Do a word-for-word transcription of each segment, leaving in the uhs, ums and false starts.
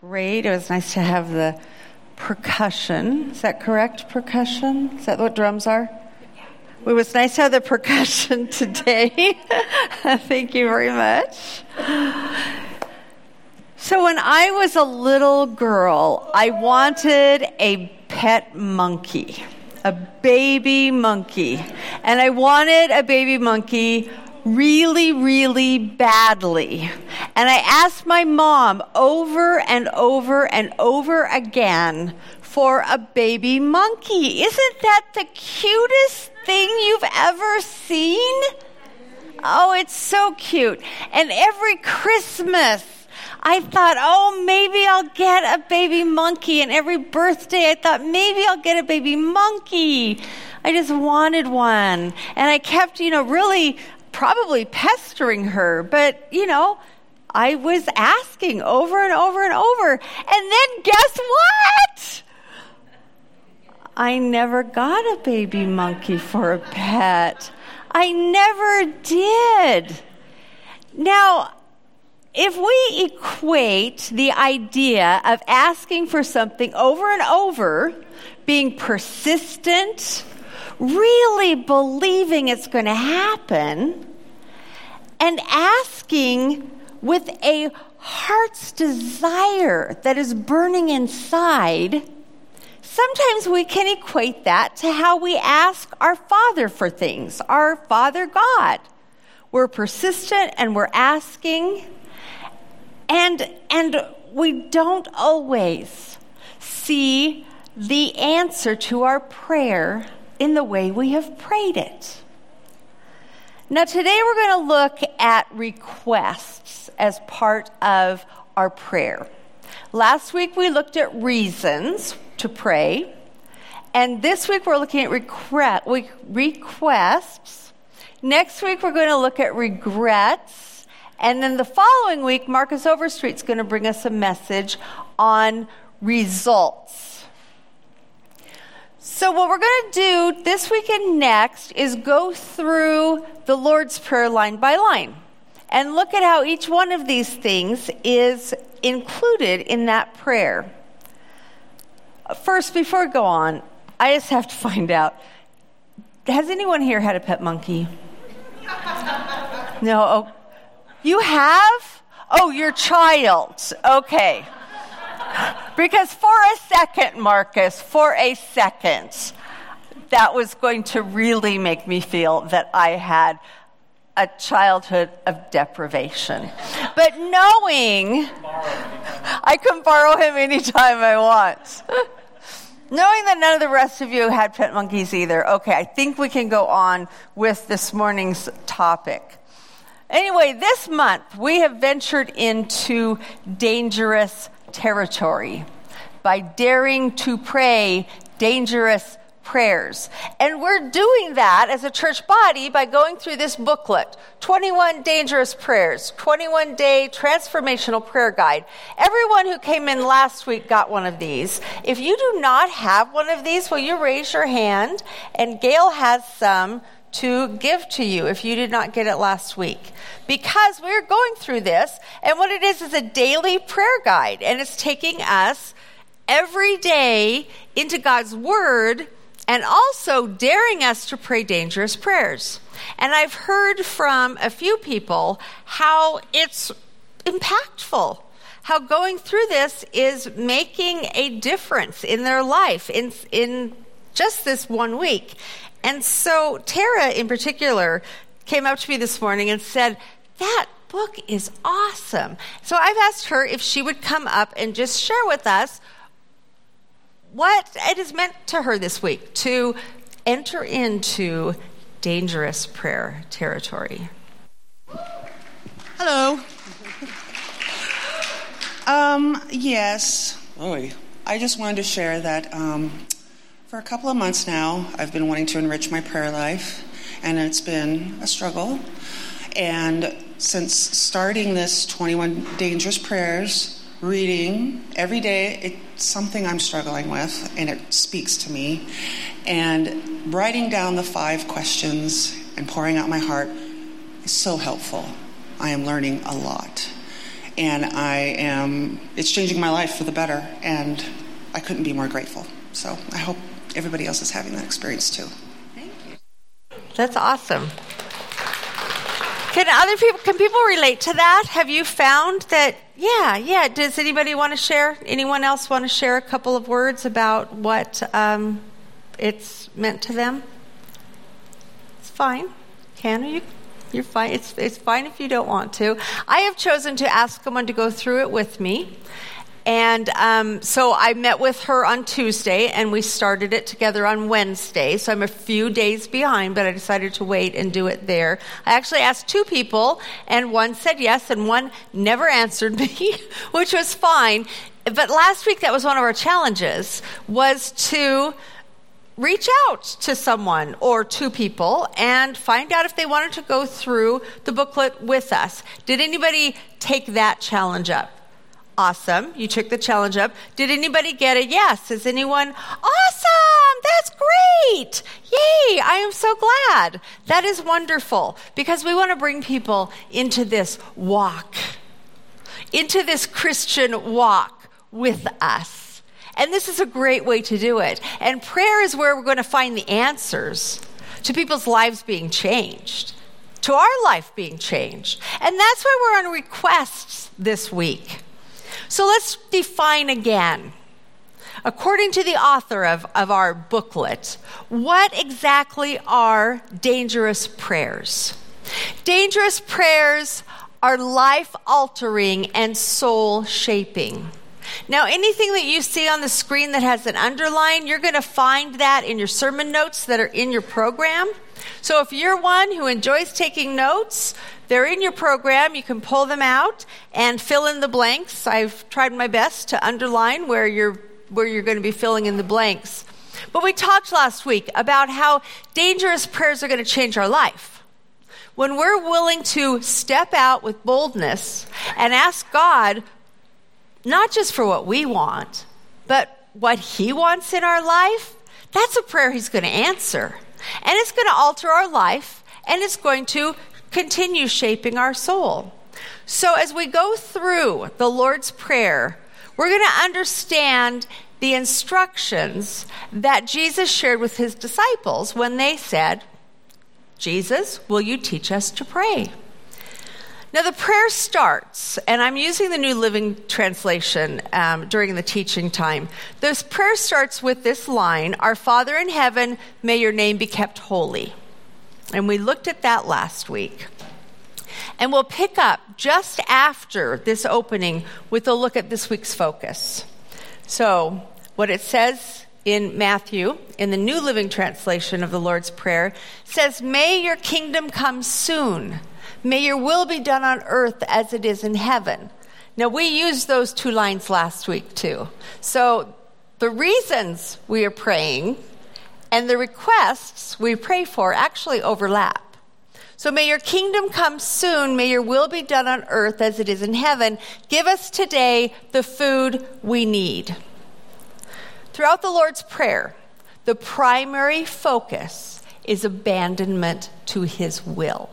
Great. It was nice to have the percussion. Is that correct, percussion? Is that what drums are? It was nice to have the percussion today. Thank you very much. So when I was a little girl, I wanted a pet monkey, a baby monkey. And I wanted a baby monkey really, really badly. And I asked my mom over and over and over again for a baby monkey. Isn't that the cutest thing you've ever seen? Oh, it's so cute. And every Christmas, I thought, oh, maybe I'll get a baby monkey. And every birthday, I thought, maybe I'll get a baby monkey. I just wanted one. And I kept, you know, really probably pestering her. But, you know, I was asking over and over and over. And then guess what? I never got a baby monkey for a pet. I never did. Now, if we equate the idea of asking for something over and over, being persistent, really believing it's going to happen, and asking with a heart's desire that is burning inside, sometimes we can equate that to how we ask our Father for things, our Father God. We're persistent and we're asking, and, and we don't always see the answer to our prayer in the way we have prayed it. Now, today we're going to look at requests as part of our prayer. Last week we looked at reasons to pray, and this week we're looking at requ- requests. Next week we're going to look at regrets, and then the following week Marcus Overstreet's going to bring us a message on results. So what we're going to do this week and next is go through the Lord's Prayer line by line and look at how each one of these things is included in that prayer. First, before we go on, I just have to find out, has anyone here had a pet monkey? No? Oh, you have? Oh, your child. Okay. Because for a second, Marcus, for a second, that was going to really make me feel that I had a childhood of deprivation. But knowing I can borrow him anytime I want. Knowing that none of the rest of you had pet monkeys either, okay, I think we can go on with this morning's topic. Anyway, this month we have ventured into dangerous territory by daring to pray dangerous prayers. And we're doing that as a church body by going through this booklet, twenty-one Dangerous Prayers, twenty-one day Transformational Prayer Guide. Everyone who came in last week got one of these. If you do not have one of these, will you raise your hand? And Gail has some to give to you if you did not get it last week. Because we're going through this, and what it is is a daily prayer guide, and it's taking us every day into God's Word and also daring us to pray dangerous prayers. And I've heard from a few people how it's impactful, how going through this is making a difference in their life in, in just this one week. And so Tara, in particular, came up to me this morning and said, that book is awesome. So I've asked her if she would come up and just share with us what it has meant to her this week to enter into dangerous prayer territory. Hello. Um, yes. Oh, I just wanted to share that um, for a couple of months now, I've been wanting to enrich my prayer life, and it's been a struggle. And since starting this twenty-one Dangerous Prayers, reading every day, it's something I'm struggling with, and it speaks to me. And writing down the five questions and pouring out my heart is so helpful. I am learning a lot. and I am, it's changing my life for the better, and I couldn't be more grateful. So I hope everybody else is having that experience too. Thank you. That's awesome. Can other people, can people relate to that? Have you found that, yeah, yeah, does anybody want to share, anyone else want to share a couple of words about what um, it's meant to them? It's fine. Can you? You're fine. It's it's fine if you don't want to. I have chosen to ask someone to go through it with me. And um, so I met with her on Tuesday, and we started it together on Wednesday. So I'm a few days behind, but I decided to wait and do it there. I actually asked two people, and one said yes, and one never answered me, which was fine. But last week, that was one of our challenges, was to reach out to someone or two people and find out if they wanted to go through the booklet with us. Did anybody take that challenge up? Awesome. You took the challenge up. Did anybody get a yes? Is anyone, awesome, that's great. Yay, I am so glad. That is wonderful, because we want to bring people into this walk, into this Christian walk with us. And this is a great way to do it. And prayer is where we're going to find the answers to people's lives being changed, to our life being changed. And that's why we're on requests this week. So let's define again, according to the author of, of our booklet, what exactly are dangerous prayers? Dangerous prayers are life-altering and soul-shaping. Now, anything that you see on the screen that has an underline, you're going to find that in your sermon notes that are in your program. So if you're one who enjoys taking notes, they're in your program. You can pull them out and fill in the blanks. I've tried my best to underline where you're where you're going to be filling in the blanks. But we talked last week about how dangerous prayers are going to change our life. When we're willing to step out with boldness and ask God, not just for what we want, but what He wants in our life, that's a prayer He's going to answer. And it's going to alter our life, and it's going to continue shaping our soul. So as we go through the Lord's Prayer, we're going to understand the instructions that Jesus shared with His disciples when they said, Jesus, will you teach us to pray? Now the prayer starts, and I'm using the New Living Translation um, during the teaching time. This prayer starts with this line, Our Father in heaven, may your name be kept holy. And we looked at that last week. And we'll pick up just after this opening with a look at this week's focus. So what it says in Matthew, in the New Living Translation of the Lord's Prayer, says, May your kingdom come soon. May your will be done on earth as it is in heaven. Now, we used those two lines last week, too. So the reasons we are praying and the requests we pray for actually overlap. So may your kingdom come soon. May your will be done on earth as it is in heaven. Give us today the food we need. Throughout the Lord's Prayer, the primary focus is abandonment to His will.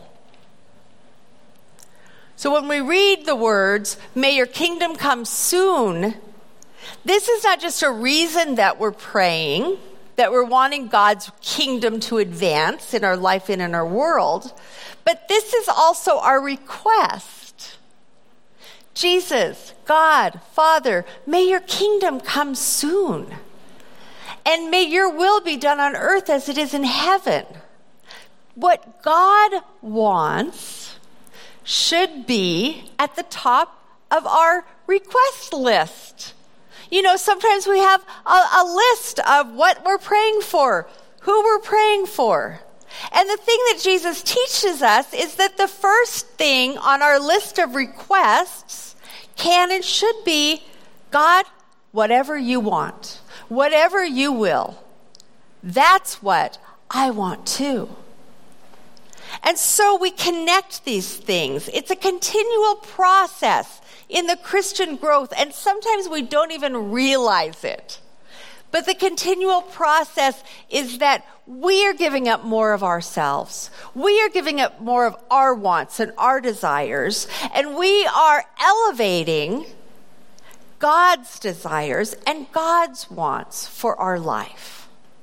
So when we read the words, may your kingdom come soon, this is not just a reason that we're praying, that we're wanting God's kingdom to advance in our life and in our world, but this is also our request. Jesus, God, Father, may your kingdom come soon, and may your will be done on earth as it is in heaven. What God wants should be at the top of our request list. You know, sometimes we have a, a list of what we're praying for, who we're praying for. And the thing that Jesus teaches us is that the first thing on our list of requests can and should be, God, whatever you want, whatever you will, that's what I want too. And so we connect these things. It's a continual process in the Christian growth, and sometimes we don't even realize it. But the continual process is that we are giving up more of ourselves. We are giving up more of our wants and our desires, and we are elevating God's desires and God's wants for our life.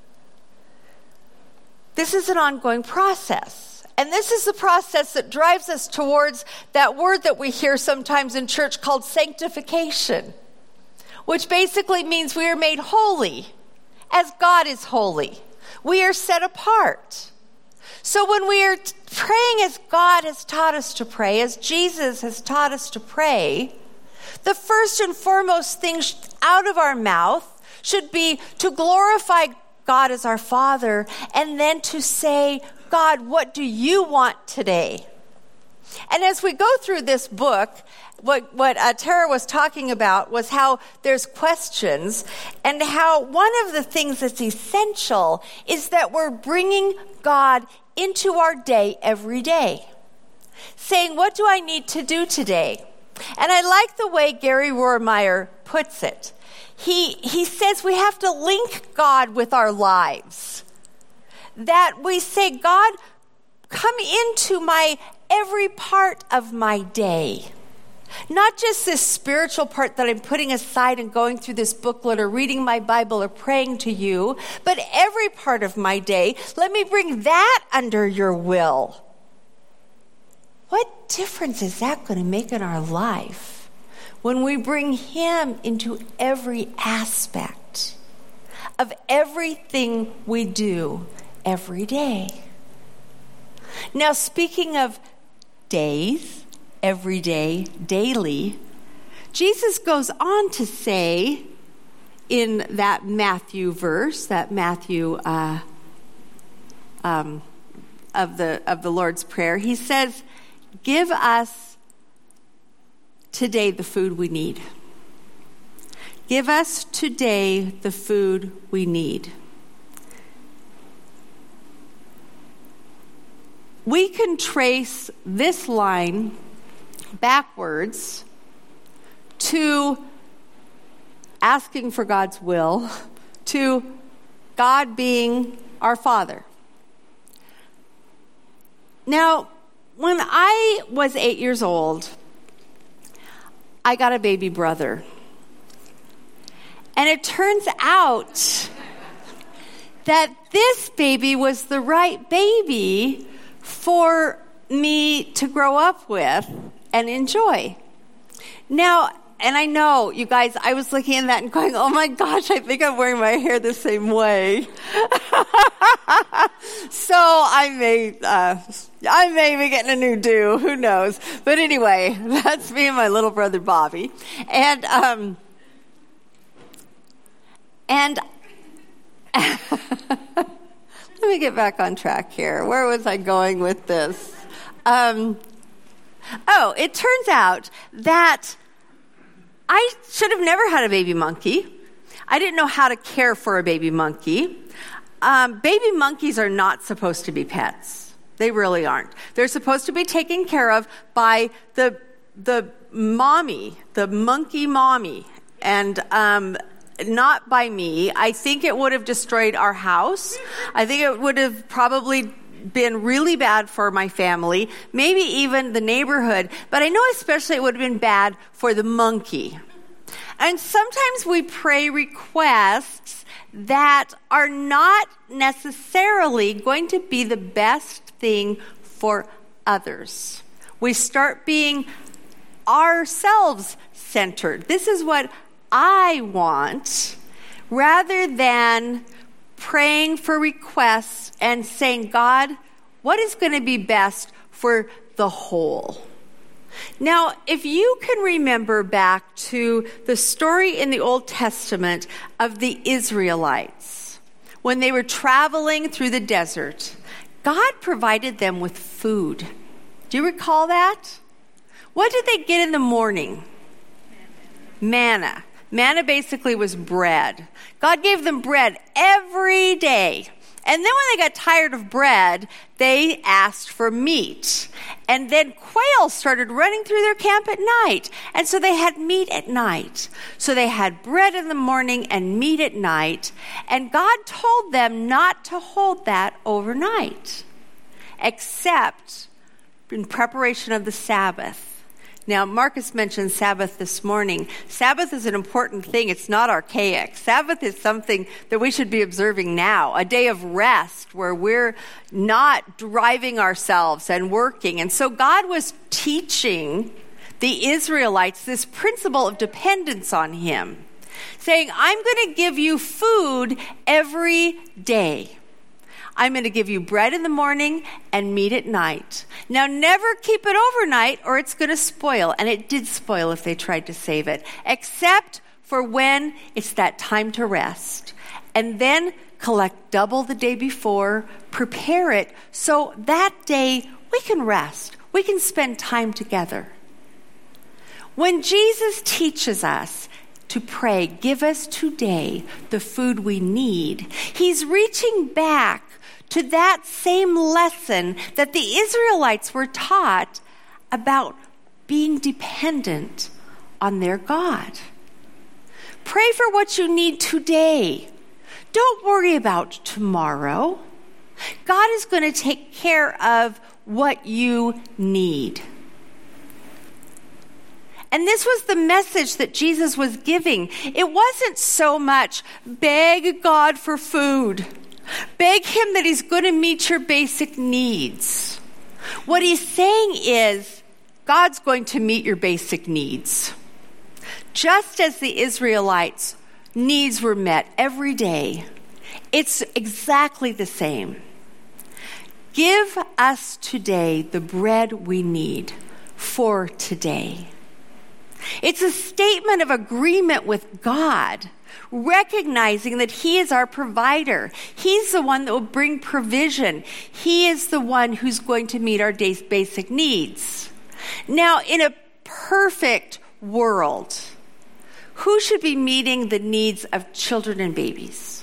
This is an ongoing process. And this is the process that drives us towards that word that we hear sometimes in church called sanctification, which basically means we are made holy as God is holy. We are set apart. So when we are praying as God has taught us to pray, as Jesus has taught us to pray, the first and foremost thing out of our mouth should be to glorify God as our Father, and then to say, God, what do you want today? And as we go through this book, what, what uh, Tara was talking about was how there's questions, and how one of the things that's essential is that we're bringing God into our day every day, saying, what do I need to do today? And I like the way Gary Rohrmeyer puts it. He, he says we have to link God with our lives. That we say, God, come into my every part of my day. Not just this spiritual part that I'm putting aside and going through this booklet or reading my Bible or praying to you, but every part of my day. Let me bring that under your will. What difference is that going to make in our life when we bring him into every aspect of everything we do every day? Now, speaking of days, every day, daily, Jesus goes on to say in that Matthew verse, that Matthew uh, um, of the of the Lord's Prayer, he says, give us today the food we need. Give us today the food we need. We can trace this line backwards to asking for God's will, to God being our Father. Now, when I was eight years old, I got a baby brother. And it turns out that this baby was the right baby for me to grow up with and enjoy. Now, and I know, you guys, I was looking at that and going, oh my gosh, I think I'm wearing my hair the same way. So I may, uh, I may be getting a new do, who knows. But anyway, that's me and my little brother Bobby. And, um, and, let me get back on track here. Where was I going with this? Um, oh, it turns out that I should have never had a baby monkey. I didn't know how to care for a baby monkey. Um, baby monkeys are not supposed to be pets. They really aren't. They're supposed to be taken care of by the the mommy, the monkey mommy, and um, not by me. I think it would have destroyed our house. I think it would have probably been really bad for my family, maybe even the neighborhood, but I know especially it would have been bad for the monkey. And sometimes we pray requests that are not necessarily going to be the best thing for others. We start being ourselves centered. This is what I want, rather than praying for requests and saying, God, what is going to be best for the whole? Now, if you can remember back to the story in the Old Testament of the Israelites, when they were traveling through the desert, God provided them with food. Do you recall that? What did they get in the morning? Manna. Manna basically was bread. God gave them bread every day. And then when they got tired of bread, they asked for meat. And then quail started running through their camp at night. And so they had meat at night. So they had bread in the morning and meat at night. And God told them not to hold that overnight, except in preparation of the Sabbath. Now, Marcus mentioned Sabbath this morning. Sabbath is an important thing. It's not archaic. Sabbath is something that we should be observing now, a day of rest where we're not driving ourselves and working. And so God was teaching the Israelites this principle of dependence on him, saying, I'm going to give you food every day. I'm going to give you bread in the morning and meat at night. Now, never keep it overnight or it's going to spoil. And it did spoil if they tried to save it, except for when it's that time to rest. And then collect double the day before, prepare it so that day we can rest. We can spend time together. When Jesus teaches us to pray, give us today the food we need, he's reaching back to that same lesson that the Israelites were taught about being dependent on their God. Pray for what you need today. Don't worry about tomorrow. God is going to take care of what you need. And this was the message that Jesus was giving. It wasn't so much beg God for food. Beg him that he's going to meet your basic needs. What he's saying is, God's going to meet your basic needs. Just as the Israelites' needs were met every day, it's exactly the same. Give us today the bread we need for today. It's a statement of agreement with God, recognizing that he is our provider. He's the one that will bring provision. He is the one who's going to meet our day's basic needs. Now, in a perfect world, who should be meeting the needs of children and babies?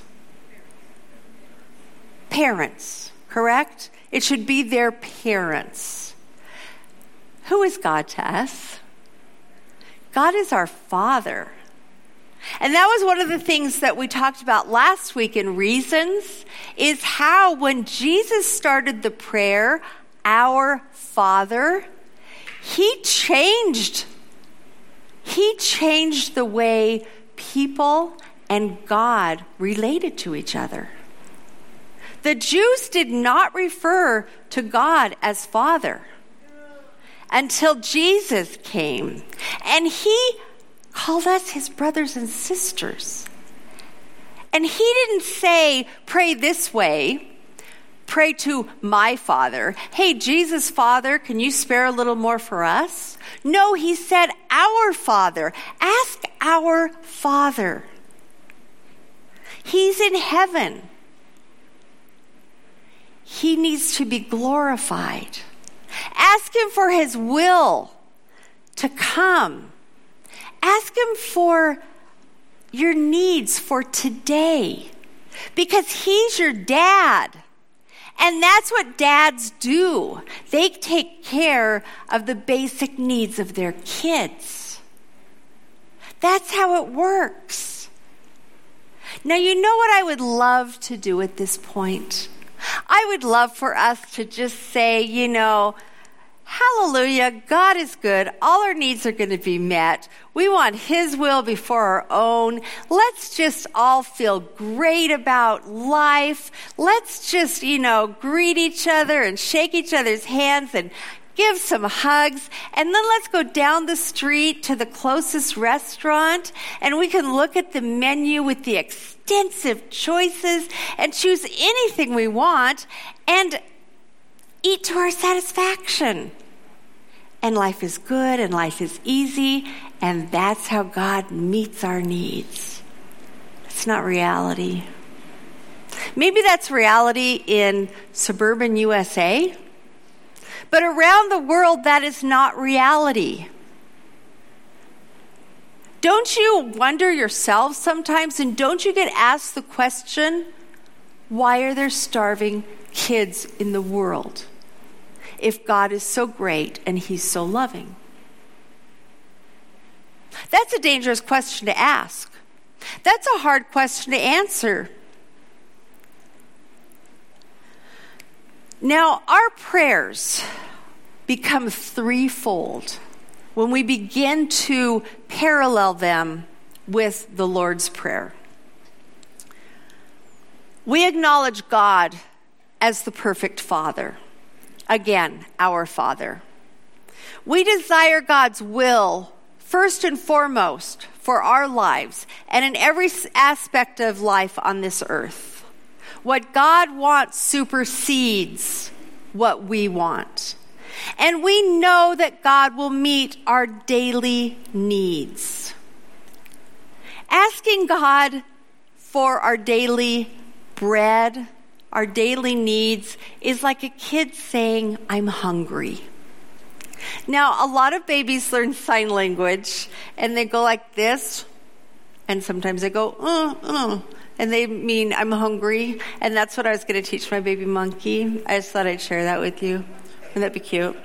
Parents, correct? It should be their parents. Who is God to us? God is our Father. And that was one of the things that we talked about last week in Reasons, is how when Jesus started the prayer, Our Father, he changed. He changed the way people and God related to each other. The Jews did not refer to God as Father until Jesus came. And he called us his brothers and sisters. And he didn't say, pray this way, pray to my Father. Hey, Jesus, Father, can you spare a little more for us? No, he said, our Father. Ask our Father. He's in heaven. He needs to be glorified. Ask him for his will to come. Ask him for your needs for today, because he's your dad. And that's what dads do. They take care of the basic needs of their kids. That's how it works. Now, you know what I would love to do at this point? I would love for us to just say, you know, hallelujah, God is good. All our needs are going to be met. We want his will before our own. Let's just all feel great about life. Let's just, you know, greet each other and shake each other's hands and give some hugs. And then let's go down the street to the closest restaurant, and we can look at the menu with the extensive choices and choose anything we want and eat to our satisfaction. And life is good and life is easy, and that's how God meets our needs. It's not reality. Maybe that's reality in suburban U S A, but around the world that is not reality. Don't you wonder yourself sometimes, and don't you get asked the question, Why are there starving kids in the world if God is so great and he's so loving? That's a dangerous question to ask. That's a hard question to answer. Now, our prayers become threefold when we begin to parallel them with the Lord's Prayer. We acknowledge God as the perfect Father. Again, our Father. We desire God's will first and foremost for our lives and in every aspect of life on this earth. What God wants supersedes what we want. And we know that God will meet our daily needs. Asking God for our daily bread, our daily needs, is like a kid saying, I'm hungry. Now, a lot of babies learn sign language, and they go like this, and sometimes they go, uh, uh, and they mean, I'm hungry, and that's what I was going to teach my baby monkey. I just thought I'd share that with you. Wouldn't that be cute?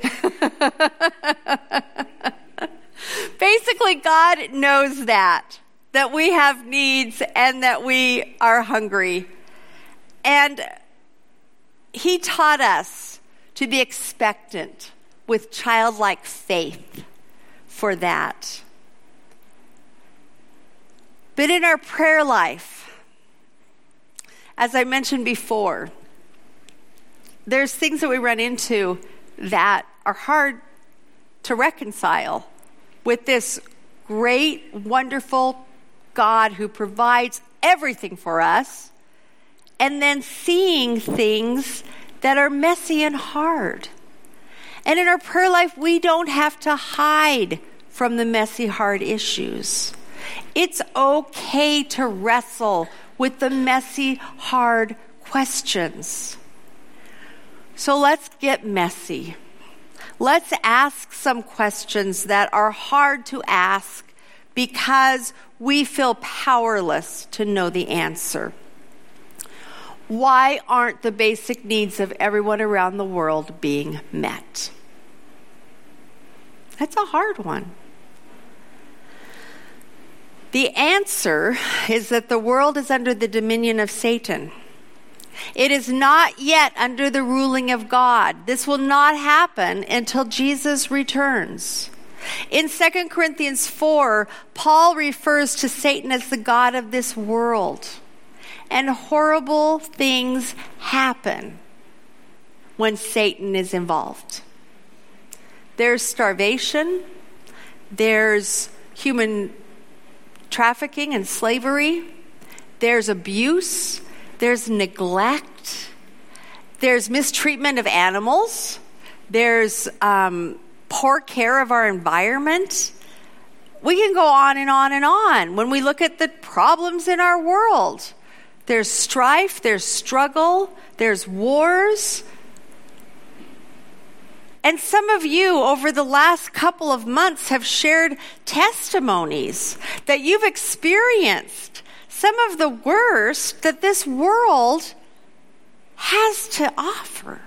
Basically, God knows that, that we have needs and that we are hungry. And he taught us to be expectant with childlike faith for that. But in our prayer life, as I mentioned before, there's things that we run into that are hard to reconcile with this great, wonderful God who provides everything for us, and then seeing things that are messy and hard. And in our prayer life, we don't have to hide from the messy, hard issues. It's okay to wrestle with the messy, hard questions. So let's get messy. Let's ask some questions that are hard to ask because we feel powerless to know the answer. Why aren't the basic needs of everyone around the world being met? That's a hard one. The answer is that the world is under the dominion of Satan. It is not yet under the ruling of God. This will not happen until Jesus returns. In Second Corinthians four, Paul refers to Satan as the god of this world. And horrible things happen when Satan is involved. There's starvation. There's human trafficking and slavery. There's abuse. There's neglect. There's mistreatment of animals. There's um, poor care of our environment. We can go on and on and on when we look at the problems in our world. There's strife, there's struggle, there's wars. And some of you over the last couple of months have shared testimonies that you've experienced some of the worst that this world has to offer.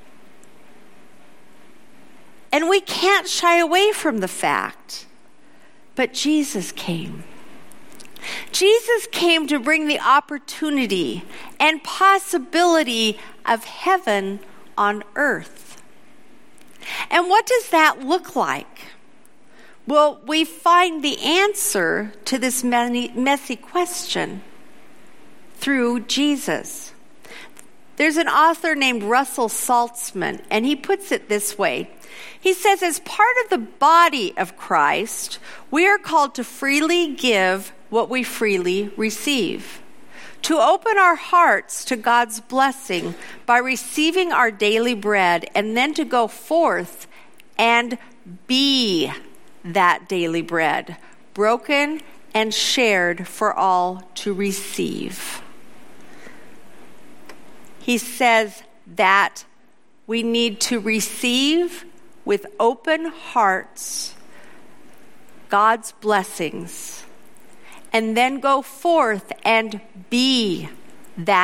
And we can't shy away from the fact. But Jesus came. Jesus came to bring the opportunity and possibility of heaven on earth. And what does that look like? Well, we find the answer to this messy question through Jesus. There's an author named Russell Saltzman, and he puts it this way. He says, as part of the body of Christ, we are called to freely give what we freely receive, to open our hearts to God's blessing by receiving our daily bread, and then to go forth and be that daily bread, broken and shared for all to receive. He says that we need to receive with open hearts God's blessings, and then go forth and be that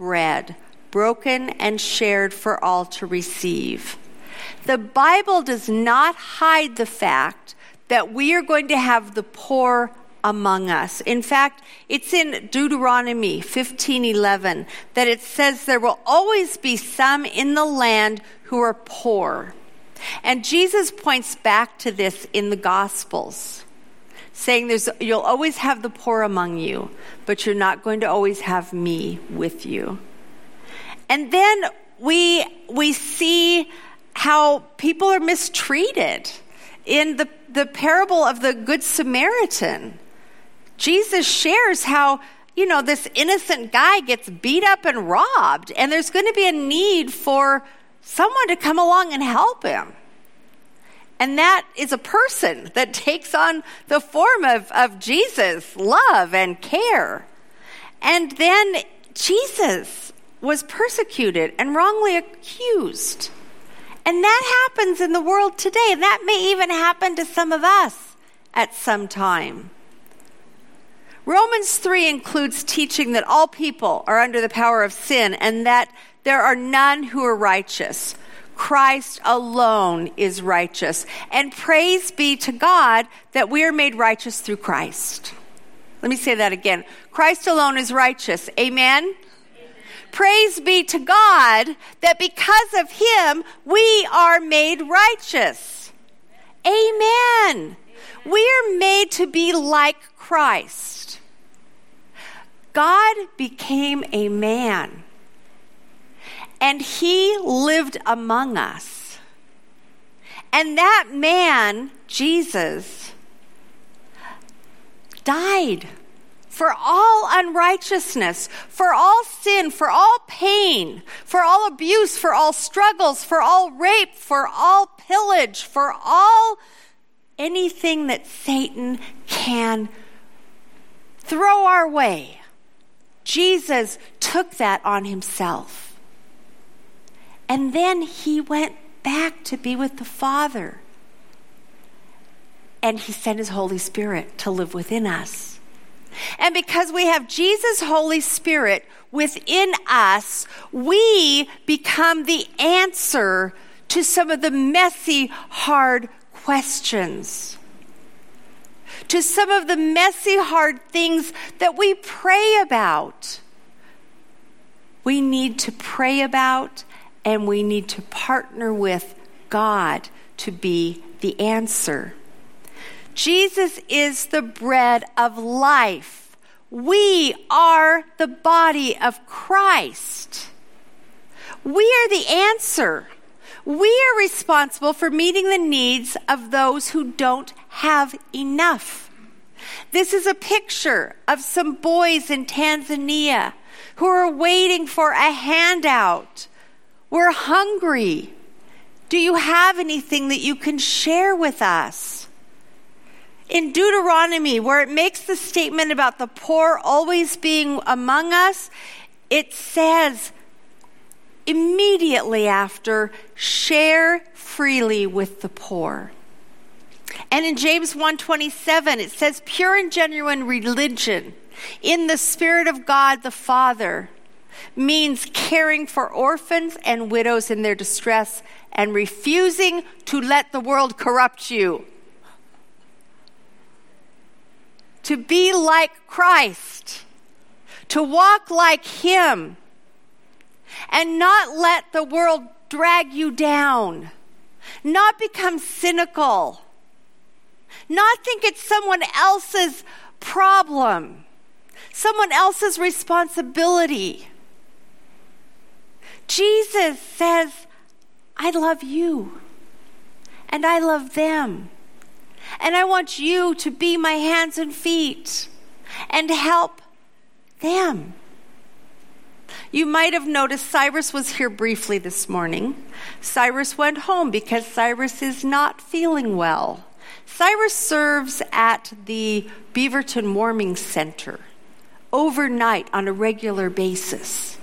bread, broken and shared for all to receive. The Bible does not hide the fact that we are going to have the poor among us. In fact, it's in Deuteronomy fifteen eleven that it says there will always be some in the land who are poor. And Jesus points back to this in the Gospels, saying there's you'll always have the poor among you, but you're not going to always have me with you. And then we we see how people are mistreated. In the, the parable of the Good Samaritan, Jesus shares how, you know, this innocent guy gets beat up and robbed, and there's going to be a need for someone to come along and help him. And that is a person that takes on the form of, of Jesus' love and care. And then Jesus was persecuted and wrongly accused. And that happens in the world today. And that may even happen to some of us at some time. Romans three includes teaching that all people are under the power of sin and that there are none who are righteous. Christ alone is righteous. And praise be to God that we are made righteous through Christ. Let me say that again. Christ alone is righteous. Amen? Praise be to God that because of him, we are made righteous. Amen. We are made to be like Christ. God became a man, and he lived among us. And that man, Jesus, died for all unrighteousness, for all sin, for all pain, for all abuse, for all struggles, for all rape, for all pillage, for all anything that Satan can throw our way. Jesus took that on himself. And then he went back to be with the Father. And he sent his Holy Spirit to live within us. And because we have Jesus' Holy Spirit within us, we become the answer to some of the messy, hard questions. To some of the messy, hard things that we pray about. We need to pray about, and we need to partner with God to be the answer. Jesus is the bread of life. We are the body of Christ. We are the answer. We are responsible for meeting the needs of those who don't have enough. This is a picture of some boys in Tanzania who are waiting for a handout. We're hungry. Do you have anything that you can share with us? In Deuteronomy, where it makes the statement about the poor always being among us, it says immediately after, share freely with the poor. And in James one twenty-seven, it says pure and genuine religion in the Spirit of God the Father means caring for orphans and widows in their distress and refusing to let the world corrupt you. To be like Christ, to walk like him, and not let the world drag you down, not become cynical, not think it's someone else's problem, someone else's responsibility. Jesus says, I love you, and I love them. And I want you to be my hands and feet and help them. You might have noticed Cyrus was here briefly this morning. Cyrus went home because Cyrus is not feeling well. Cyrus serves at the Beaverton Warming Center overnight on a regular basis.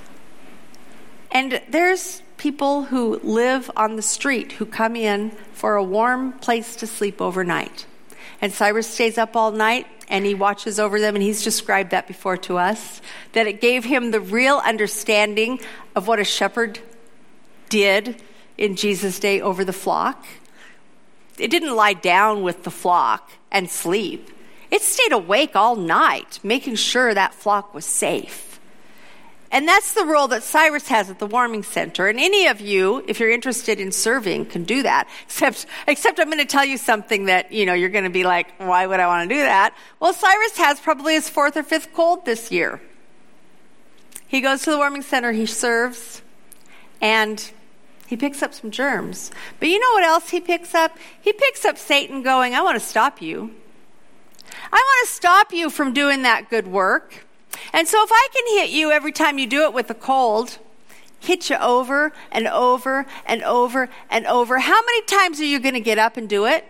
And there's people who live on the street who come in for a warm place to sleep overnight. And Cyrus stays up all night, and he watches over them, and he's described that before to us, that it gave him the real understanding of what a shepherd did in Jesus' day over the flock. It didn't lie down with the flock and sleep. It stayed awake all night, making sure that flock was safe. And that's the role that Cyrus has at the Warming Center. And any of you, if you're interested in serving, can do that. Except, except I'm going to tell you something that, you know, you're going to be like, why would I want to do that? Well, Cyrus has probably his fourth or fifth cold this year. He goes to the Warming Center, he serves, and he picks up some germs. But you know what else he picks up? He picks up Satan going, I want to stop you. I want to stop you from doing that good work. And so if I can hit you every time you do it with a cold, hit you over and over and over and over, how many times are you going to get up and do it?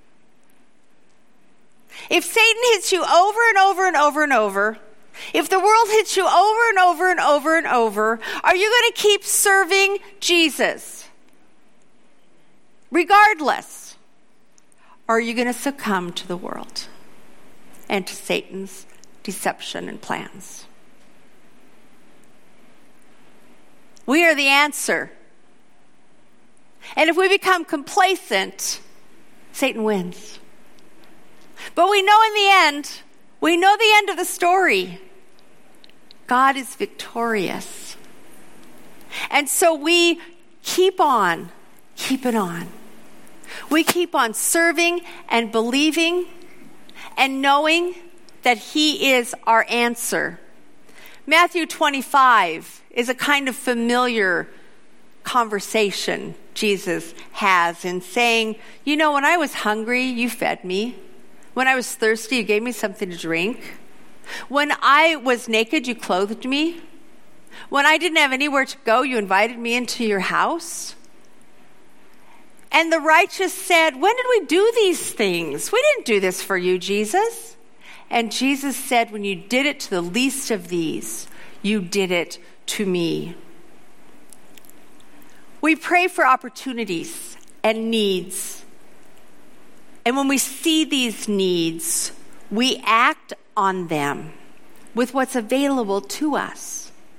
If Satan hits you over and over and over and over, if the world hits you over and over and over and over, are you going to keep serving Jesus? Regardless. Or are you going to succumb to the world and to Satan's deception and plans? We are the answer. And if we become complacent, Satan wins. But we know in the end, we know the end of the story. God is victorious. And so we keep on, keep it on. We keep on serving and believing and knowing that he is our answer. Matthew twenty-five is a kind of familiar conversation Jesus has in saying, you know, when I was hungry, you fed me. When I was thirsty, you gave me something to drink. When I was naked, you clothed me. When I didn't have anywhere to go, you invited me into your house. And the righteous said, when did we do these things? We didn't do this for you, Jesus. And Jesus said, when you did it to the least of these, you did it to me. We pray for opportunities and needs. And when we see these needs, we act on them with what's available to us.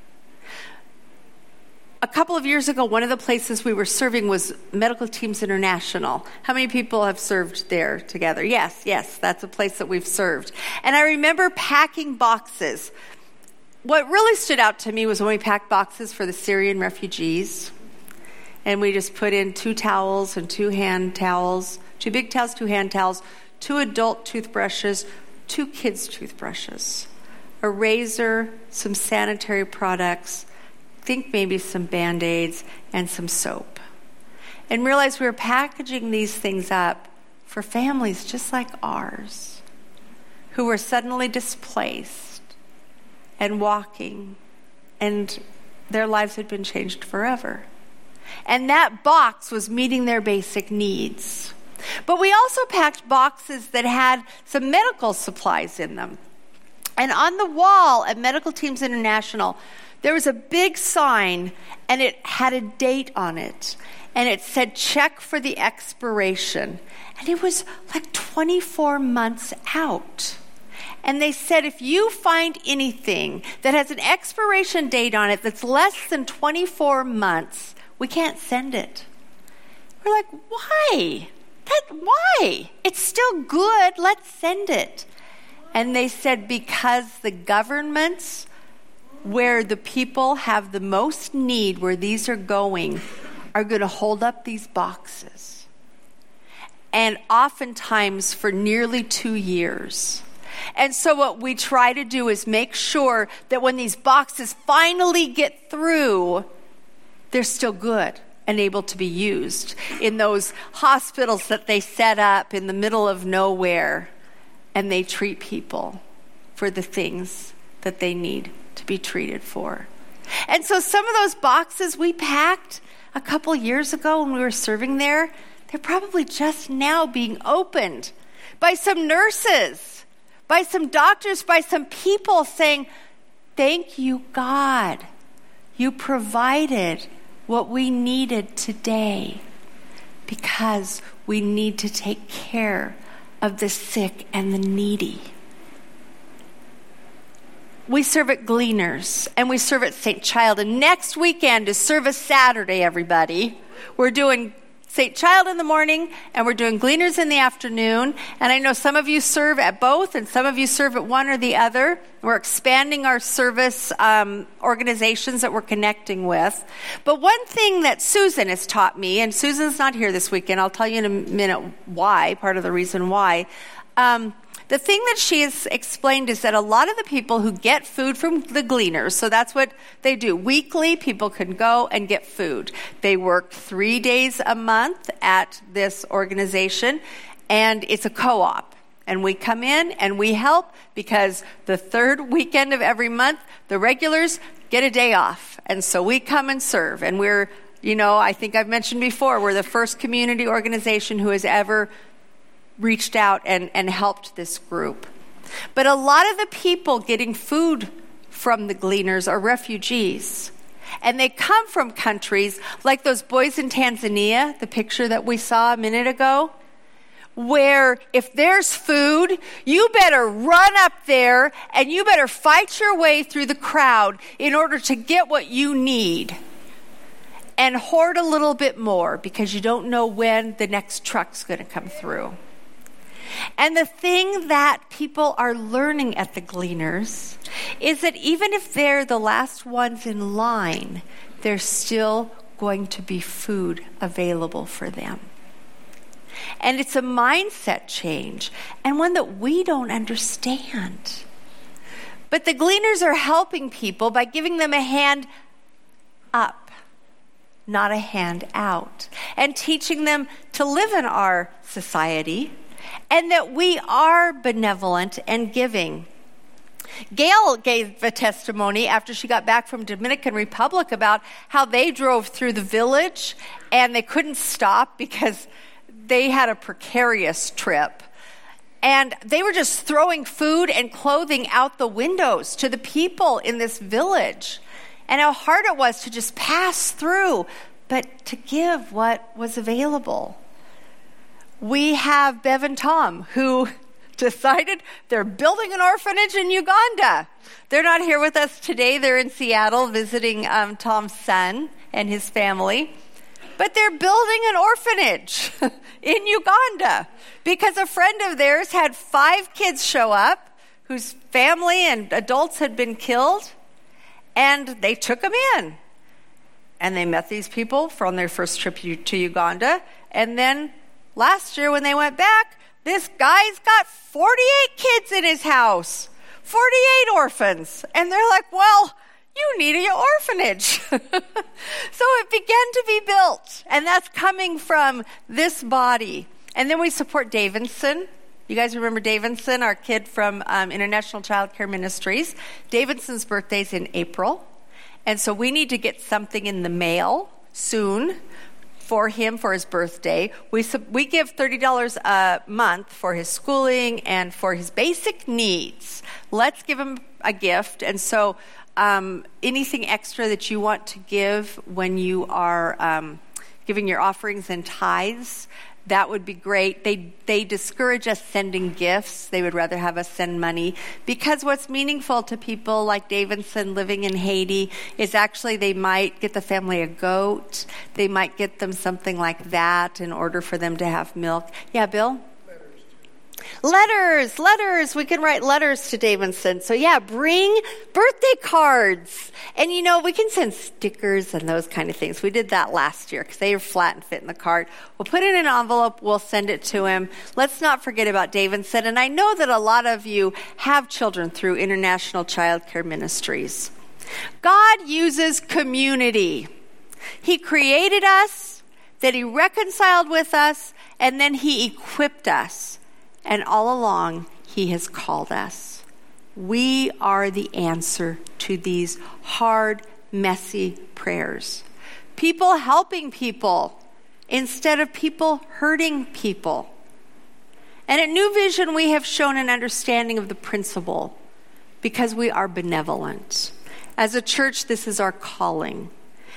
A couple of years ago, one of the places we were serving was Medical Teams International. How many people have served there together? Yes, yes, that's a place that we've served. And I remember packing boxes. What really stood out to me was when we packed boxes for the Syrian refugees. And we just put in two towels and two hand towels, two big towels, two hand towels, two adult toothbrushes, two kids' toothbrushes, a razor, some sanitary products, think maybe some Band-Aids and some soap. And realized we were packaging these things up for families just like ours who were suddenly displaced and walking, and their lives had been changed forever. And that box was meeting their basic needs. But we also packed boxes that had some medical supplies in them. And on the wall at Medical Teams International, there was a big sign, and it had a date on it. And it said, check for the expiration. And it was like twenty-four months out. And they said, if you find anything that has an expiration date on it that's less than twenty-four months, we can't send it. We're like, why? That, why? It's still good. Let's send it. And they said, because the governments where the people have the most need, where these are going, are going to hold up these boxes. And oftentimes for nearly two years. And so what we try to do is make sure that when these boxes finally get through, they're still good and able to be used in those hospitals that they set up in the middle of nowhere, and they treat people for the things that they need to be treated for. And so some of those boxes we packed a couple years ago when we were serving there, they're probably just now being opened by some nurses, by some doctors, by some people saying, thank you, God. You provided what we needed today because we need to take care of the sick and the needy. We serve at Gleaners, and we serve at Saint Child. And next weekend is Service Saturday, everybody. We're doing Saint Child in the morning, and we're doing Gleaners in the afternoon. And I know some of you serve at both, and some of you serve at one or the other. We're expanding our service um, organizations that we're connecting with. But one thing that Susan has taught me, and Susan's not here this weekend, I'll tell you in a minute why, part of the reason why. Um, The thing that she has explained is that a lot of the people who get food from the Gleaners, so that's what they do. Weekly, people can go and get food. They work three days a month at this organization, and it's a co-op. And we come in and we help because the third weekend of every month, the regulars get a day off. And so we come and serve. And we're, you know, I think I've mentioned before, we're the first community organization who has ever reached out and, and helped this group. But a lot of the people getting food from the Gleaners are refugees. And they come from countries like those boys in Tanzania, the picture that we saw a minute ago, where if there's food, you better run up there and you better fight your way through the crowd in order to get what you need. And hoard a little bit more because you don't know when the next truck's going to come through. And the thing that people are learning at the Gleaners is that even if they're the last ones in line, there's still going to be food available for them. And it's a mindset change, and one that we don't understand. But the Gleaners are helping people by giving them a hand up, not a hand out, and teaching them to live in our society, and that we are benevolent and giving. Gail gave a testimony after she got back from Dominican Republic about how they drove through the village and they couldn't stop because they had a precarious trip. And they were just throwing food and clothing out the windows to the people in this village. And how hard it was to just pass through, but to give what was available. We have Bev and Tom, who decided they're building an orphanage in Uganda. They're not here with us today. They're in Seattle visiting um, Tom's son and his family. But they're building an orphanage in Uganda because a friend of theirs had five kids show up whose family and adults had been killed, and they took them in. And they met these people from their first trip to Uganda, and then last year when they went back, this guy's got forty-eight kids in his house, forty-eight orphans. And they're like, well, you need an orphanage. So it began to be built, and that's coming from this body. And then we support Davidson. You guys remember Davidson, our kid from um, International Child Care Ministries. Davidson's birthday's in April, and so we need to get something in the mail soon for him for his birthday. We we give thirty dollars a month for his schooling and for his basic needs. Let's give him a gift. And so um, anything extra that you want to give when you are um, giving your offerings and tithes, that would be great. They they discourage us sending gifts. They would rather have us send money, because what's meaningful to people like Davidson living in Haiti is actually they might get the family a goat. They might get them something like that in order for them to have milk. Yeah, Bill? Letters, letters. We can write letters to Davidson. So yeah, bring birthday cards. And you know, we can send stickers and those kind of things. We did that last year because they are flat and fit in the card. We'll put it in an envelope. We'll send it to him. Let's not forget about Davidson. And I know that a lot of you have children through International Child Care Ministries. God uses community. He created us, that he reconciled with us, and then he equipped us. And all along, he has called us. We are the answer to these hard, messy prayers. People helping people instead of people hurting people. And at New Vision, we have shown an understanding of the principle because we are benevolent. As a church, this is our calling.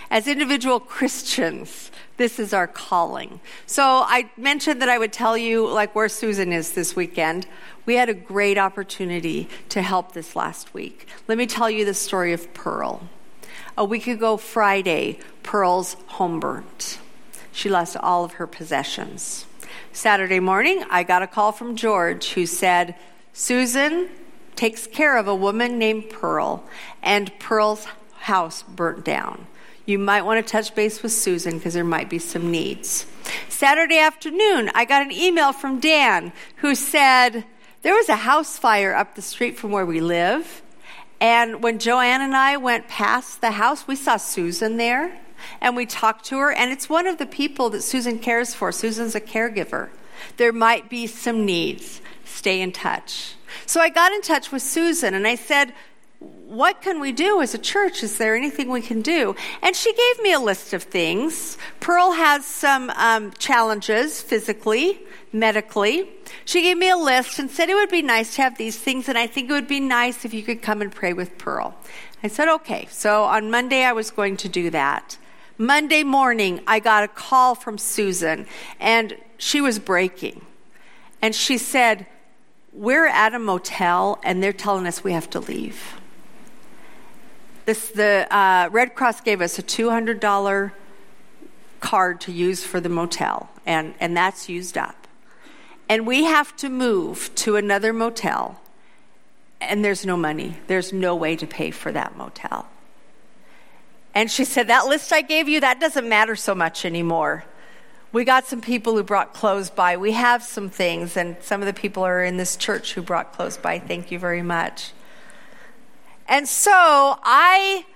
As individual Christians, this is our calling. So I mentioned that I would tell you like where Susan is this weekend. We had a great opportunity to help this last week. Let me tell you the story of Pearl. A week ago Friday, Pearl's home burnt. She lost all of her possessions. Saturday morning, I got a call from George who said, Susan takes care of a woman named Pearl, and Pearl's house burnt down. You might want to touch base with Susan because there might be some needs. Saturday afternoon, I got an email from Dan who said, there was a house fire up the street from where we live, and when Joanne and I went past the house, we saw Susan there, and we talked to her, and it's one of the people that Susan cares for. Susan's a caregiver. There might be some needs. Stay in touch. So I got in touch with Susan, and I said, what can we do as a church? Is there anything we can do? And she gave me a list of things. Pearl has some um, challenges physically, medically. She gave me a list and said it would be nice to have these things, and I think it would be nice if you could come and pray with Pearl. I said, okay. So on Monday, I was going to do that. Monday morning, I got a call from Susan, and she was breaking. And she said, we're at a motel, and they're telling us we have to leave. This, the uh, Red Cross gave us a two hundred dollars card to use for the motel, and, and that's used up. And we have to move to another motel, and there's no money. There's no way to pay for that motel. And she said, that list I gave you, that doesn't matter so much anymore. We got some people who brought clothes by. We have some things, and some of the people are in this church who brought clothes by. Thank you very much. And so I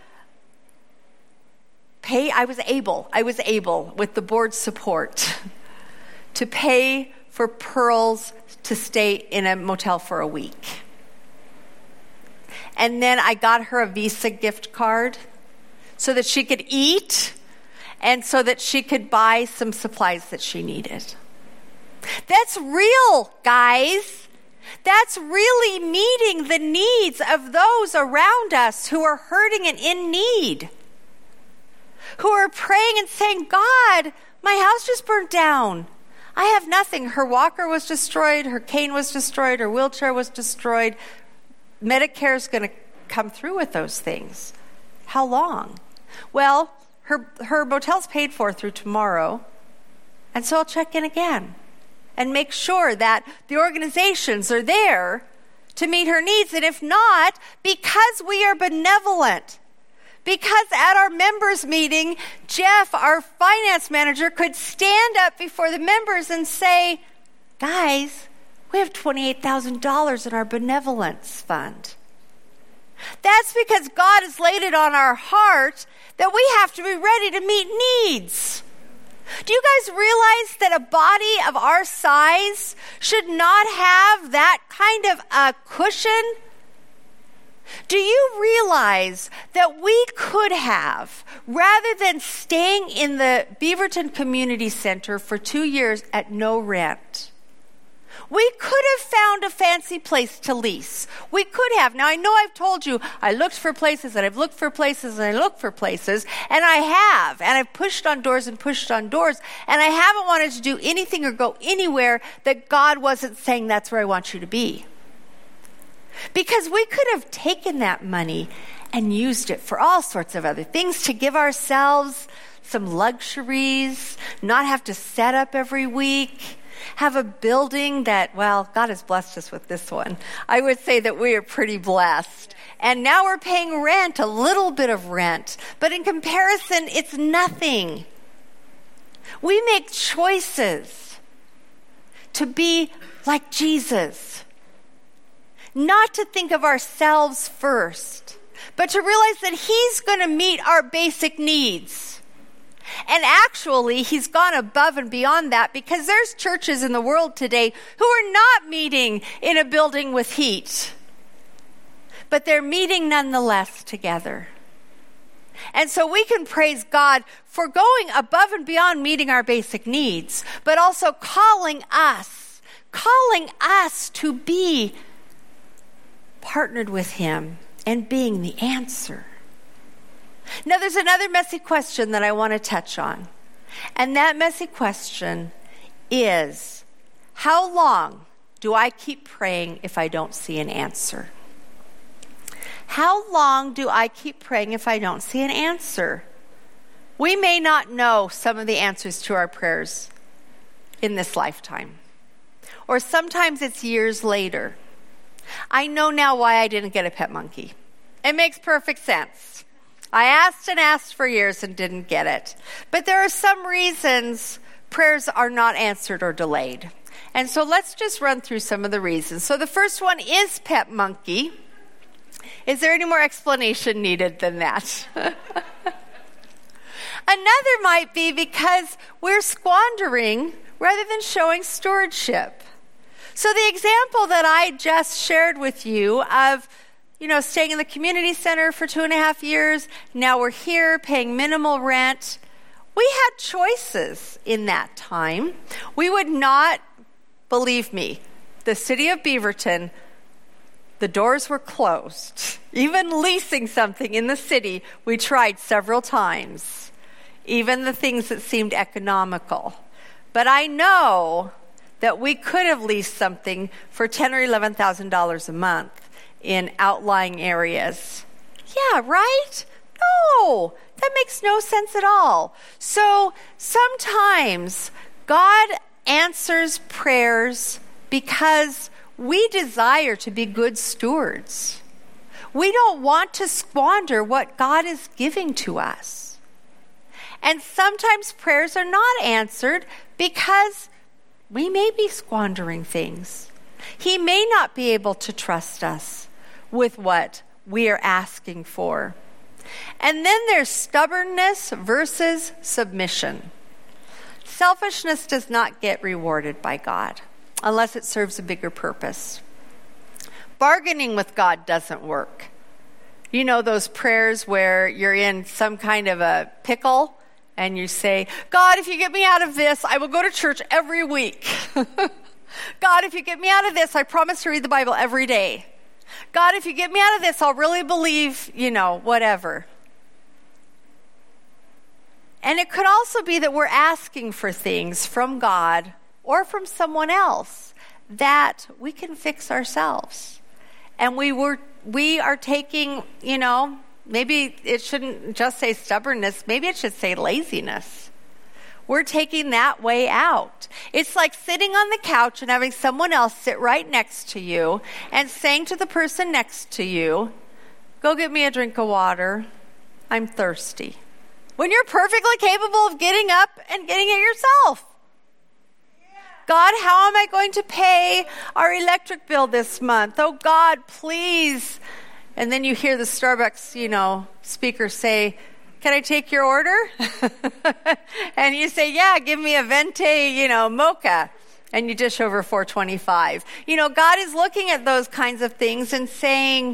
pay, I was able, I was able with the board's support to pay for Pearls to stay in a motel for a week. And then I got her a Visa gift card so that she could eat and so that she could buy some supplies that she needed. That's real, guys. That's really meeting the needs of those around us who are hurting and in need, who are praying and saying, God, my house just burnt down. I have nothing. Her walker was destroyed. Her cane was destroyed. Her wheelchair was destroyed. Medicare is going to come through with those things. How long? Well, her, her motel's paid for through tomorrow, and so I'll check in again and make sure that the organizations are there to meet her needs. And if not, because we are benevolent, because at our members meeting, Jeff, our finance manager, could stand up before the members and say, guys, we have twenty-eight thousand dollars in our benevolence fund. That's because God has laid it on our heart that we have to be ready to meet needs. Do you guys realize that a body of our size should not have that kind of a cushion? Do you realize that we could have, rather than staying in the Beaverton Community Center for two years at no rent, we could have found a fancy place to lease. We could have. Now, I know I've told you I looked for places and I've looked for places and I looked for places, and I have. And I've pushed on doors and pushed on doors, and I haven't wanted to do anything or go anywhere that God wasn't saying that's where I want you to be. Because we could have taken that money and used it for all sorts of other things, to give ourselves some luxuries, not have to set up every week, have a building that, well, God has blessed us with this one. I would say that we are pretty blessed. And now we're paying rent, a little bit of rent. But in comparison, it's nothing. We make choices to be like Jesus. Not to think of ourselves first, but to realize that He's going to meet our basic needs. And actually, He's gone above and beyond that, because there's churches in the world today who are not meeting in a building with heat, but they're meeting nonetheless together. And so we can praise God for going above and beyond meeting our basic needs, but also calling us, calling us to be partnered with Him and being the answer. Now, there's another messy question that I want to touch on. And that messy question is, how long do I keep praying if I don't see an answer? How long do I keep praying if I don't see an answer? We may not know some of the answers to our prayers in this lifetime. Or sometimes it's years later. I know now why I didn't get a pet monkey. It makes perfect sense. I asked and asked for years and didn't get it. But there are some reasons prayers are not answered or delayed. And so let's just run through some of the reasons. So the first one is pet monkey. Is there any more explanation needed than that? Another might be because we're squandering rather than showing stewardship. So the example that I just shared with you of, you know, staying in the community center for two and a half years, now we're here paying minimal rent. We had choices in that time. We would not, believe me, the city of Beaverton, the doors were closed. Even leasing something in the city, we tried several times. Even the things that seemed economical. But I know that we could have leased something for ten thousand dollars or eleven thousand dollars a month in outlying areas. Yeah, right? No, that makes no sense at all. So sometimes God answers prayers because we desire to be good stewards. We don't want to squander what God is giving to us. And sometimes prayers are not answered because we may be squandering things. He may not be able to trust us with what we are asking for. And then there's stubbornness versus submission. Selfishness does not get rewarded by God unless it serves a bigger purpose. Bargaining with God doesn't work. You know those prayers where you're in some kind of a pickle and you say, God, if you get me out of this, I will go to church every week. God, if you get me out of this, I promise to read the Bible every day. God, if you get me out of this, I'll really believe, you know, whatever. And it could also be that we're asking for things from God or from someone else that we can fix ourselves. And we were we are taking, you know, maybe it shouldn't just say stubbornness, maybe it should say laziness. We're taking that way out. It's like sitting on the couch and having someone else sit right next to you and saying to the person next to you, go get me a drink of water. I'm thirsty. When you're perfectly capable of getting up and getting it yourself. God, how am I going to pay our electric bill this month? Oh, God, please. And then you hear the Starbucks, you know, speaker say, can I take your order? And you say, yeah, give me a venti, you know, mocha. And you dish over four twenty-five. You know, God is looking at those kinds of things and saying,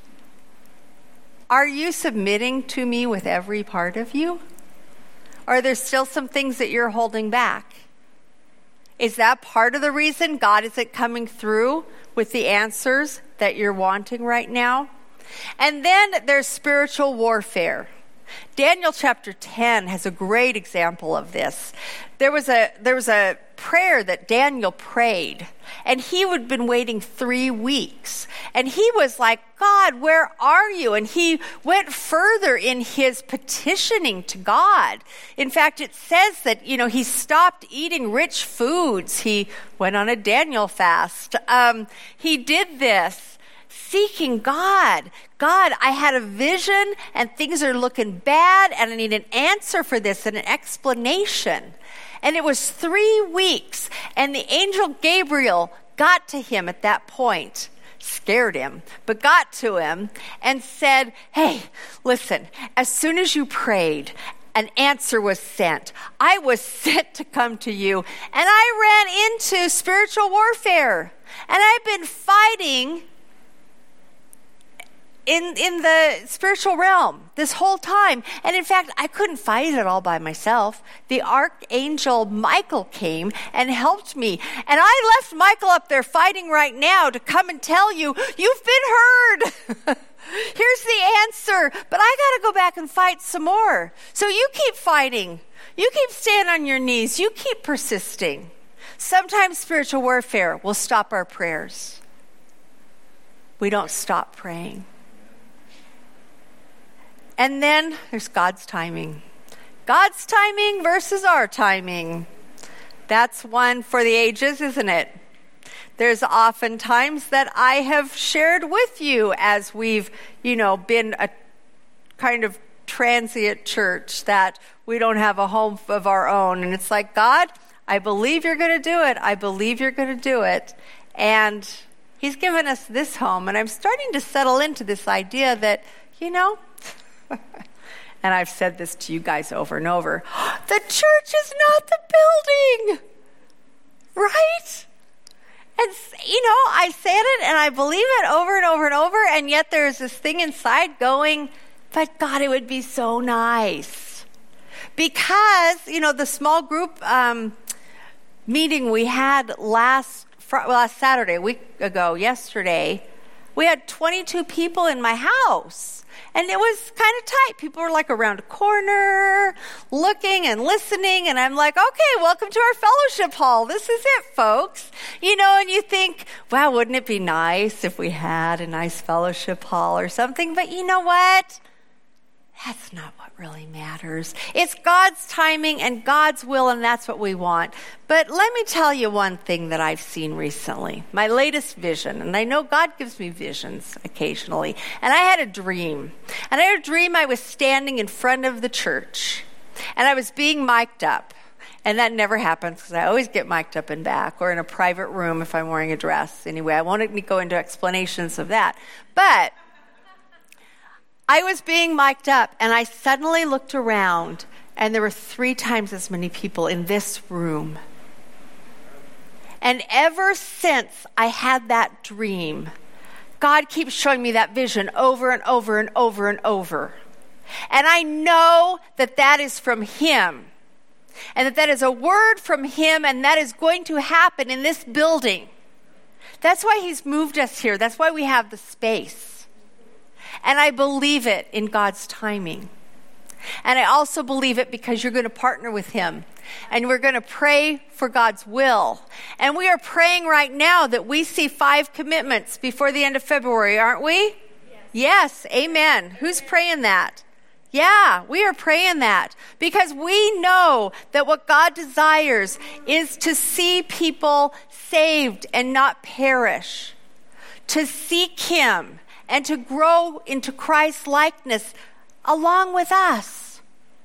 are you submitting to me with every part of you? Or are there still some things that you're holding back? Is that part of the reason God isn't coming through with the answers that you're wanting right now? And then there's spiritual warfare. Daniel chapter ten has a great example of this. There was a there was a prayer that Daniel prayed, and he had been waiting three weeks. And he was like, God, where are you? And he went further in his petitioning to God. In fact, it says that, you know, he stopped eating rich foods. He went on a Daniel fast. Um, he did this. Seeking God. God, I had a vision and things are looking bad and I need an answer for this and an explanation. And it was three weeks and the angel Gabriel got to him at that point, scared him, but got to him and said, hey, listen, as soon as you prayed, an answer was sent. I was sent to come to you and I ran into spiritual warfare and I've been fighting In, in the spiritual realm this whole time. And in fact, I couldn't fight it all by myself. The archangel Michael came and helped me. And I left Michael up there fighting right now to come and tell you, you've been heard. Here's the answer. But I got to to go back and fight some more. So you keep fighting. You keep staying on your knees. You keep persisting. Sometimes spiritual warfare will stop our prayers. We don't stop praying. And then there's God's timing. God's timing versus our timing. That's one for the ages, isn't it? There's often times that I have shared with you as we've, you know, been a kind of transient church that we don't have a home of our own. And it's like, God, I believe you're going to do it. I believe you're going to do it. And he's given us this home. And I'm starting to settle into this idea that, you know, and I've said this to you guys over and over, the church is not the building, right? And, you know, I said it and I believe it over and over and over, and yet there's this thing inside going, but God, it would be so nice. Because, you know, the small group um, meeting we had last, last Saturday, a week ago, yesterday, we had twenty-two people in my house. And it was kind of tight. People were like around a corner, looking and listening. And I'm like, okay, welcome to our fellowship hall. This is it, folks. You know, and you think, wow, wouldn't it be nice if we had a nice fellowship hall or something? But you know what? That's not what really matters. It's God's timing and God's will, and that's what we want. But let me tell you one thing that I've seen recently. My latest vision, and I know God gives me visions occasionally, and I had a dream. And I had a dream I was standing in front of the church, and I was being mic'd up. And that never happens because I always get mic'd up in back or in a private room if I'm wearing a dress. Anyway, I won't go into explanations of that. But I was being mic'd up, and I suddenly looked around, and there were three times as many people in this room. And ever since I had that dream, God keeps showing me that vision over and over and over and over. And I know that that is from him, and that that is a word from him, and that is going to happen in this building. That's why he's moved us here. That's why we have the space. And I believe it in God's timing. And I also believe it because you're going to partner with him. And we're going to pray for God's will. And we are praying right now that we see five commitments before the end of February, aren't we? Yes. Yes, amen. Amen. Who's praying that? Yeah, we are praying that. Because we know that what God desires is to see people saved and not perish. To seek him and to grow into Christ's likeness along with us.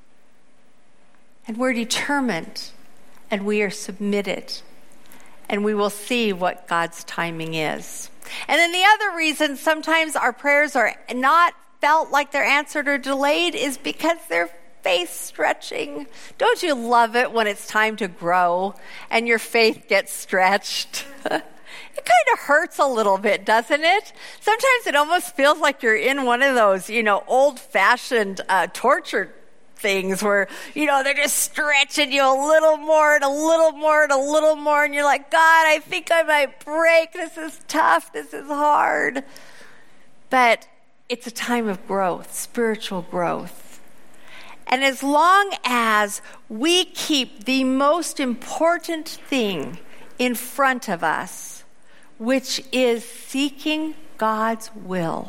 And we're determined, and we are submitted, and we will see what God's timing is. And then the other reason sometimes our prayers are not felt like they're answered or delayed is because they're faith stretching. Don't you love it when it's time to grow and your faith gets stretched? It kind of hurts a little bit, doesn't it? Sometimes it almost feels like you're in one of those, you know, old-fashioned uh, torture things where, you know, they're just stretching you a little more and a little more and a little more, and you're like, God, I think I might break. This is tough. This is hard. But it's a time of growth, spiritual growth. And as long as we keep the most important thing in front of us, which is seeking God's will,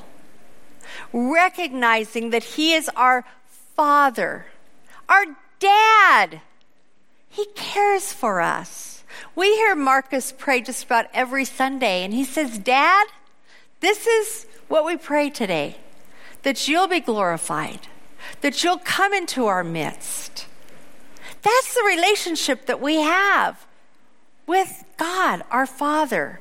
recognizing that he is our Father, our Dad. He cares for us. We hear Marcus pray just about every Sunday, and he says, Dad, this is what we pray today, that you'll be glorified, that you'll come into our midst. That's the relationship that we have with God, our Father.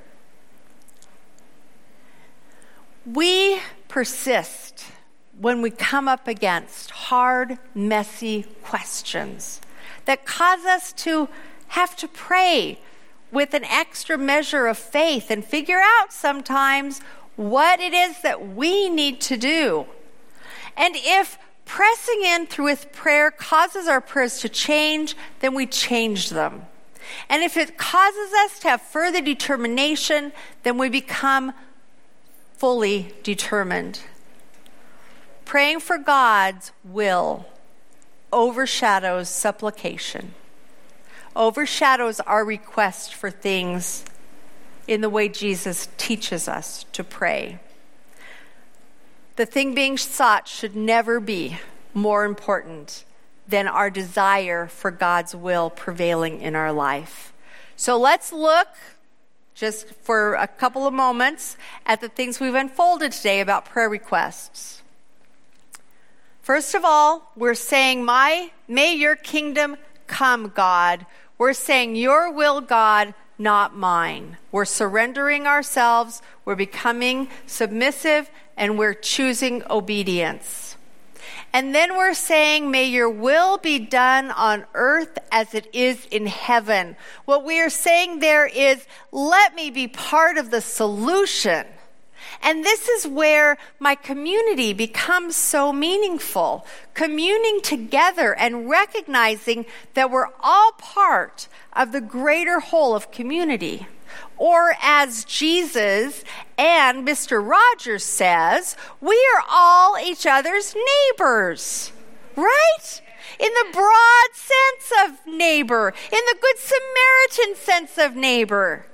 We persist when we come up against hard, messy questions that cause us to have to pray with an extra measure of faith and figure out sometimes what it is that we need to do. And if pressing in through with prayer causes our prayers to change, then we change them. And if it causes us to have further determination, then we become fully determined. praying for God's will overshadows supplication, overshadows our request for things in the way Jesus teaches us to pray. The thing being sought should never be more important than our desire for God's will prevailing in our life. So let's look just for a couple of moments at the things we've unfolded today about prayer requests. First of all, we're saying, "My, may your kingdom come, God." We're saying, "Your will, God, not mine." We're surrendering ourselves, we're becoming submissive, and we're choosing obedience. And then we're saying, "May your will be done on earth as it is in heaven." What we are saying there is, let me be part of the solution. And this is where my community becomes so meaningful. Communing together and recognizing that we're all part of the greater whole of community. Or as Jesus and Mister Rogers says, we are all each other's neighbors, right? In the broad sense of neighbor, in the Good Samaritan sense of neighbor.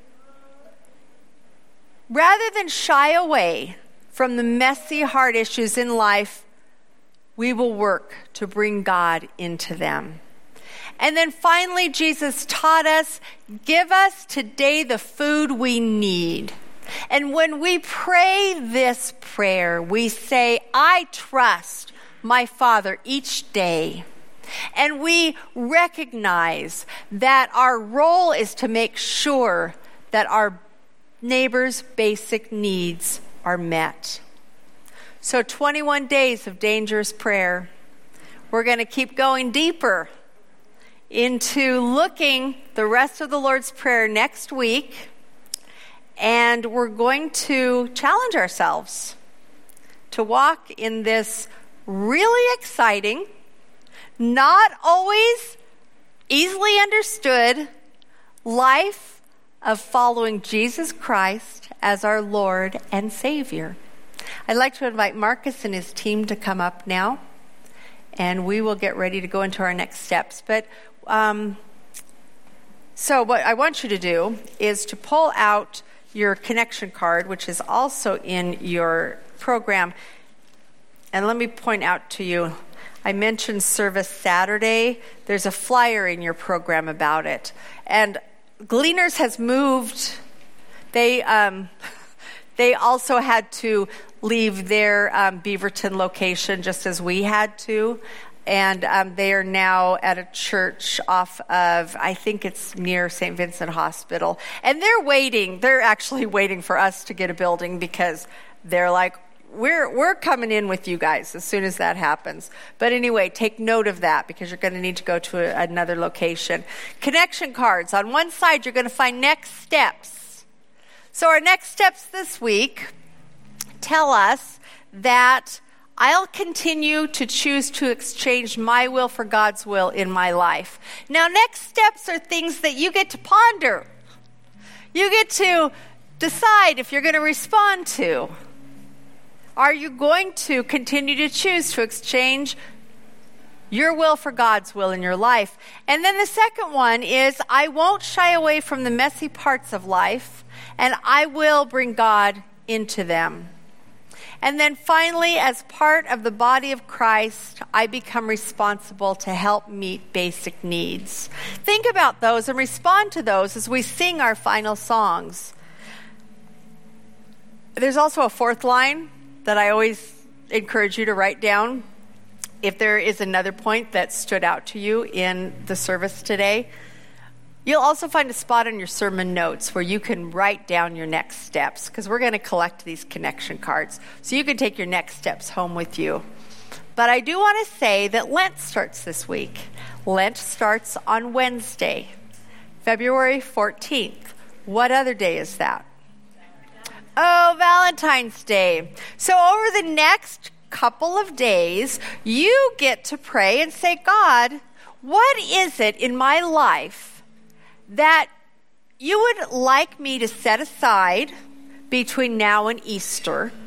Rather than shy away from the messy, hard issues in life, we will work to bring God into them. And then finally, Jesus taught us, give us today the food we need. And when we pray this prayer, we say, I trust my Father each day. And we recognize that our role is to make sure that our neighbors' basic needs are met. So twenty-one days of dangerous prayer. We're going to keep going deeper into looking the rest of the Lord's Prayer next week. And we're going to challenge ourselves to walk in this really exciting, not always easily understood life of following Jesus Christ as our Lord and Savior. I'd like to invite Marcus and his team to come up now, and we will get ready to go into our next steps. But um, so what I want you to do is to pull out your connection card, which is also in your program. And let me point out to you, I mentioned Service Saturday. There's a flyer in your program about it. And Gleaners has moved. They um, they also had to leave their um, Beaverton location just as we had to. And um, they are now at a church off of, I think it's near Saint Vincent Hospital. And they're waiting. They're actually waiting for us to get a building because they're like, We're we're coming in with you guys as soon as that happens. But anyway, take note of that because you're going to need to go to a, another location. Connection cards. On one side, you're going to find next steps. So our next steps this week tell us that I'll continue to choose to exchange my will for God's will in my life. Now, next steps are things that you get to ponder. You get to decide if you're going to respond to. Are you going to continue to choose to exchange your will for God's will in your life? And then the second one is, I won't shy away from the messy parts of life, and I will bring God into them. And then finally, as part of the body of Christ, I become responsible to help meet basic needs. Think about those and respond to those as we sing our final songs. There's also a fourth line that I always encourage you to write down if there is another point that stood out to you in the service today. You'll also find a spot on your sermon notes where you can write down your next steps, because we're going to collect these connection cards so you can take your next steps home with you. But I do want to say that Lent starts this week. Lent starts on Wednesday, February fourteenth. What other day is that? Oh, Valentine's Day. So over the next couple of days, you get to pray and say, God, what is it in my life that you would like me to set aside between now and Easter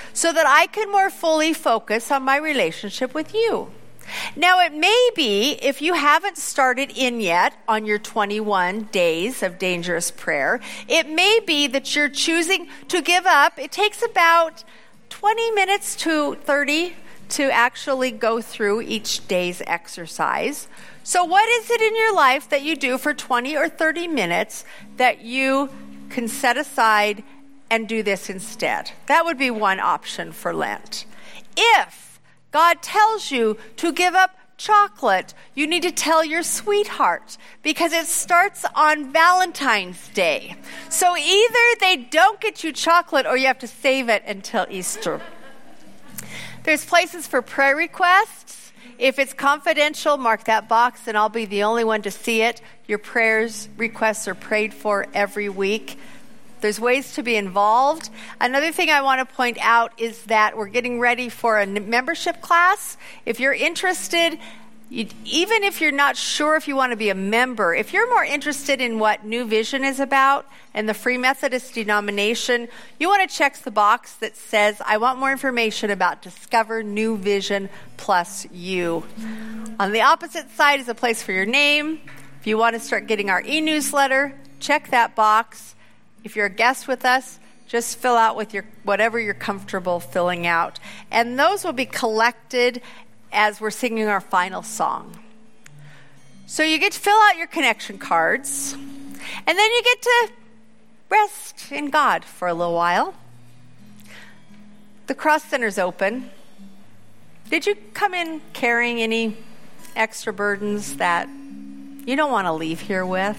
so that I can more fully focus on my relationship with you. Now, it may be, if you haven't started in yet on your twenty-one days of dangerous prayer, it may be that you're choosing to give up. It takes about twenty minutes to thirty to actually go through each day's exercise. So what is it in your life that you do for twenty or thirty minutes that you can set aside and do this instead? That would be one option for Lent. If God tells you to give up chocolate, you need to tell your sweetheart, because it starts on Valentine's Day. So either they don't get you chocolate or you have to save it until Easter. There's places for prayer requests. If it's confidential, mark that box and I'll be the only one to see it. Your prayers, requests are prayed for every week. There's ways to be involved. Another thing I want to point out is that we're getting ready for a membership class. If you're interested, you, even if you're not sure if you want to be a member, if you're more interested in what New Vision is about and the Free Methodist denomination, you want to check the box that says, I want more information about Discover New Vision plus you. On the opposite side is a place for your name. If you want to start getting our e-newsletter, check that box. If you're a guest with us, just fill out with your whatever you're comfortable filling out. And those will be collected as we're singing our final song. So you get to fill out your connection cards, and then you get to rest in God for a little while. The Cross Center's open. Did you come in carrying any extra burdens that you don't want to leave here with?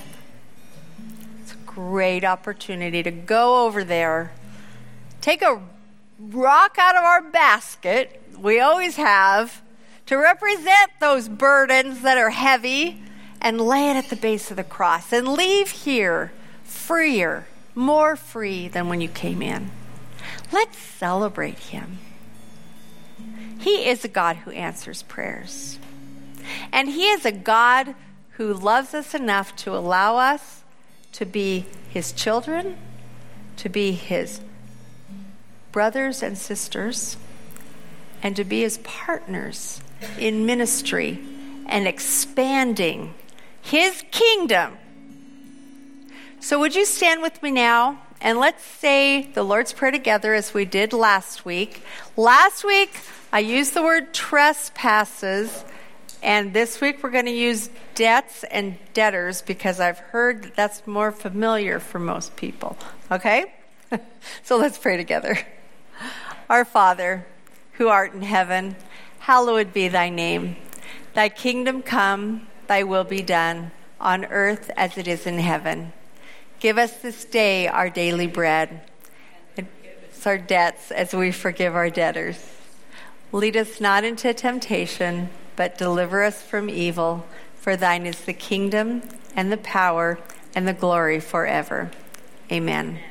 Great opportunity to go over there, take a rock out of our basket, we always have, to represent those burdens that are heavy, and lay it at the base of the cross and leave here freer, more free than when you came in. Let's celebrate him. He is a God who answers prayers, and he is a God who loves us enough to allow us to be his children, to be his brothers and sisters, and to be his partners in ministry and expanding his kingdom. So would you stand with me now, and let's say the Lord's Prayer together as we did last week. Last week, I used the word trespasses, and this week we're going to use debts and debtors because I've heard that that's more familiar for most people. Okay? So let's pray together. Our Father, who art in heaven, hallowed be thy name. Thy kingdom come, thy will be done, on earth as it is in heaven. Give us this day our daily bread, and our debts as we forgive our debtors. Lead us not into temptation, but deliver us from evil. For thine is the kingdom and the power and the glory forever. Amen.